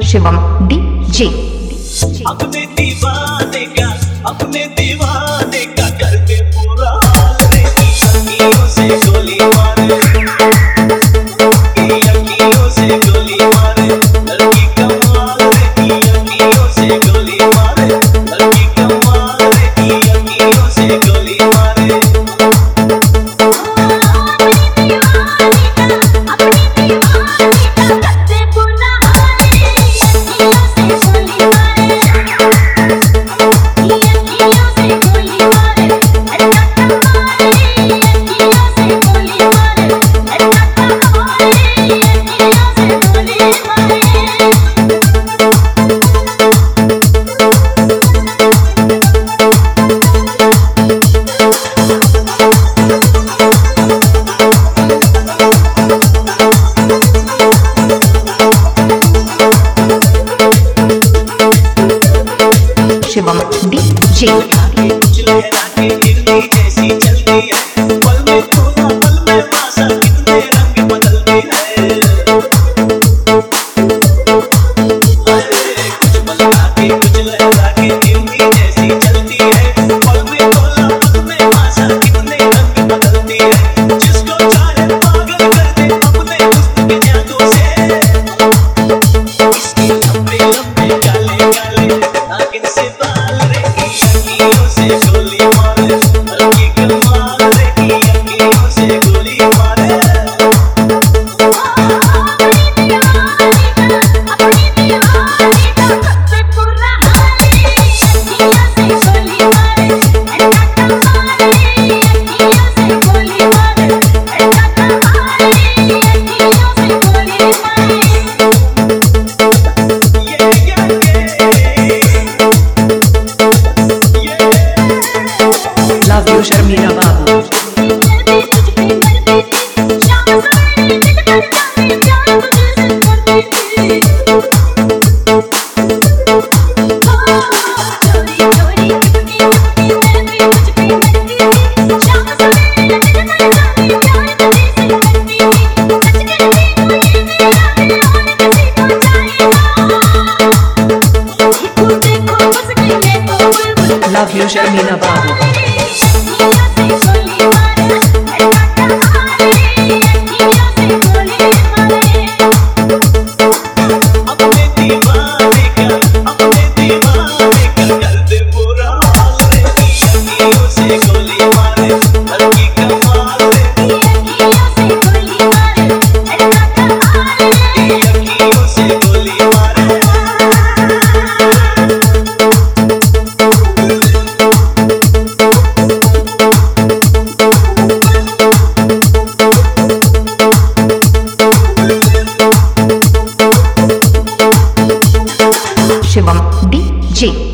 Shivam DJ. अपने दीवाने का करके पूरा हाल रे, अखियों से गोली मारे, अखियों से गोली मारे, लड़की कमाल रे, अखियों से गोली मारे, लड़की कमाल रे, अखियों से गोली मारे। शिवम डीजे। कुछ लहरा के गिरती जैसी चलती है, पल में खोना पल में पासा, कितने रंग बदलती है। कुछ बलका के कुछ लहरा के गिरती जैसी चलती है, पल में खोना पल में पासा, कितने रंग बदलती है। जिसको चाहे पागल कर दे अपने हुस्न के जादू से, इसके लंबे लंबे काले काले नागिन से बाल रे, अखियों से गोली मारे, लड़की कमाल रे, अखियों से गोली मारे। लव यू शर्मिला बाबू। लव यू शर्मिला बाबू। अपने दीवाने का कर दे पूरा हाल रे, अखियों से गोली मारे, लड़की कमाल रे, अखियों से गोली मारे। शिवम डीजे।